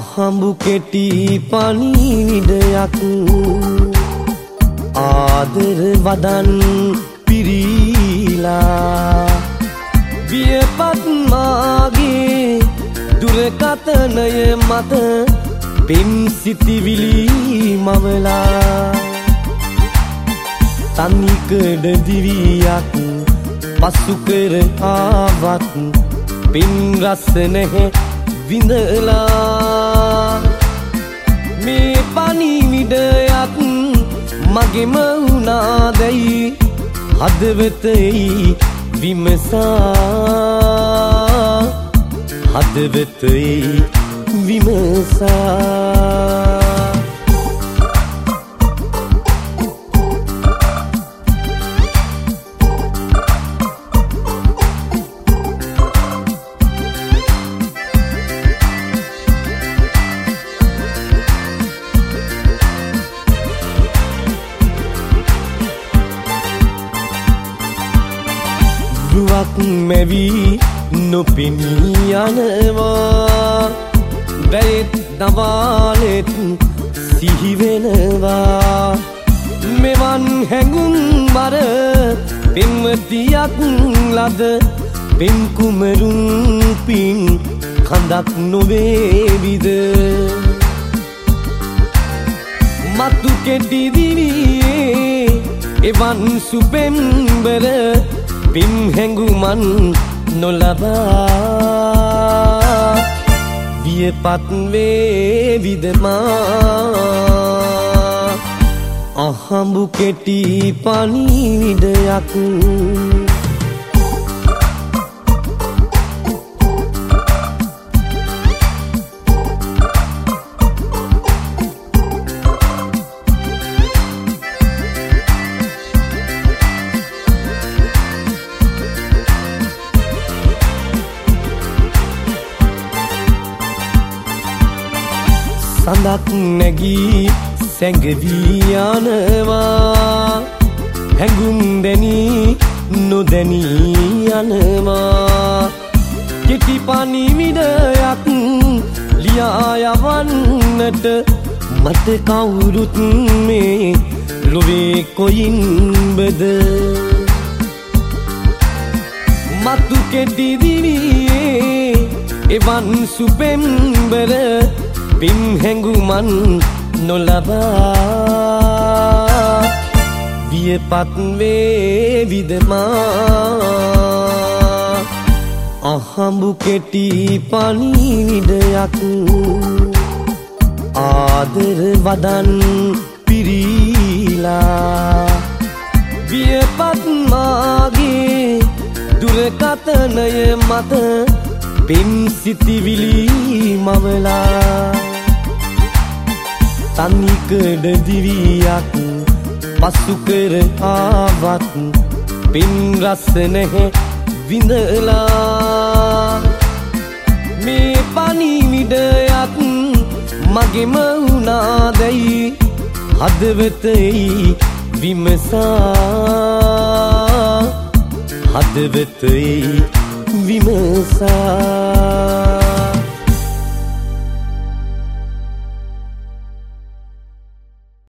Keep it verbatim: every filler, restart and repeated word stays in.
අහඹු කෙටි පණිවිඩයක් ආදර වදන් පිරීලා වියපත් මාගේ දුරකතනය මත පෙම් සිතිවිලි මවලා තනිකඩ දිවියක් පසු කර ආවත් පින් රස නැහැ විඳලා මේ පණිවිඩයක් මගෙම වුණාදැයි හදවතෙහි විමසා හදවතෙහි විමසා දුවක් මැවි නොපෙනී යනවා දැයෙත් දවාලෙත් සිහි වෙනවා මෙවන් හැඟුම් බර පෙම්වතියක් ලද පෙම් කුමරුන් පින් කඳක් නොවේවිද මතු කෙටි දිවියේ එවන් සුපෙම්බර පිම් හැඟුමන් නොලබා වියපත් වේවිදමා අහඹු කෙටි පණිවිඩයක් සඳක් නැගී සැඟවී යනවා හැඟුම් දැනී නොදැනී යනවා කෙටි පණිවිඩයක් ලියා යවන්නට මට කවුරුත් මේ ලොවේ කොයින්බද මතු කෙටි දිවියේ එවන් සුපෙම්බර පින් හැඟුමන් නොලබා වියපත් වේවිදමා අහඹු කෙටි පණිවිඩයක් ආදර වදන් පිරීලා වියපත් මාගේ දුරකතනය මත පෙම් සිතිවිලි මවලා තනිකඩ දිවියක් පසු කර ආවත් පින් රස නැහැ විඳලා මේ පණිවිඩයක් මගෙම වුණාදැයි හදවතෙහි විමසා හදවතෙහි විමසා